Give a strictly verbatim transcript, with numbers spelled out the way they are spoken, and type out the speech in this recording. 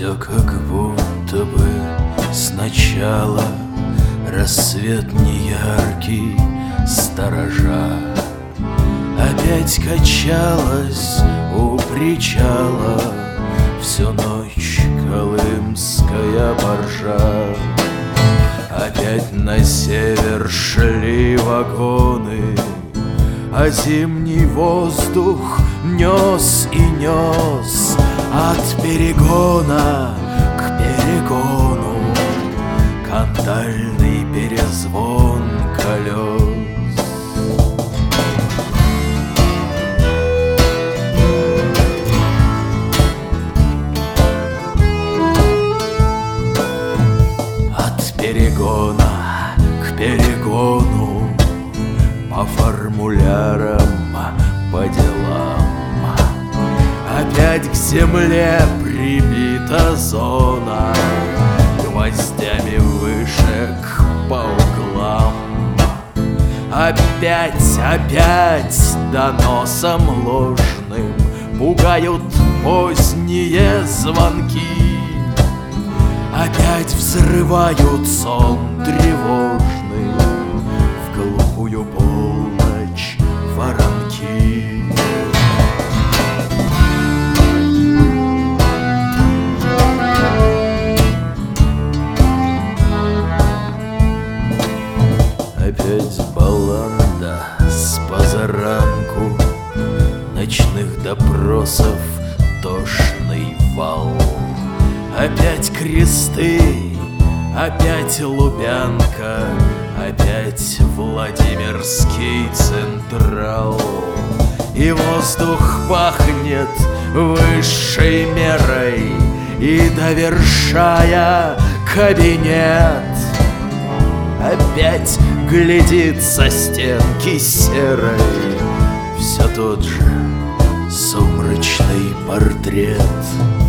Все как будто бы сначала, рассвет неяркий, сторожа. Опять качалась у причала всю ночь колымская баржа. Опять на север шли вагоны, а зимний воздух нес и нес от перегона к перегону кандальный перезвон колес. От перегона к перегону по формулярам, по делам. Опять к земле прибита зона, гвоздями вышек по углам. Опять, опять доносом ложным пугают поздние звонки. Опять взрывают сон тревожный в глухую полночь воронки. Опять баллада с позаранку, ночных допросов тошный вал. Опять кресты, опять Лубянка, опять Владимирский Централ. И воздух пахнет высшей мерой, и, довершая кабинет, опять глядит со стенки серой все тот же сумрачный портрет.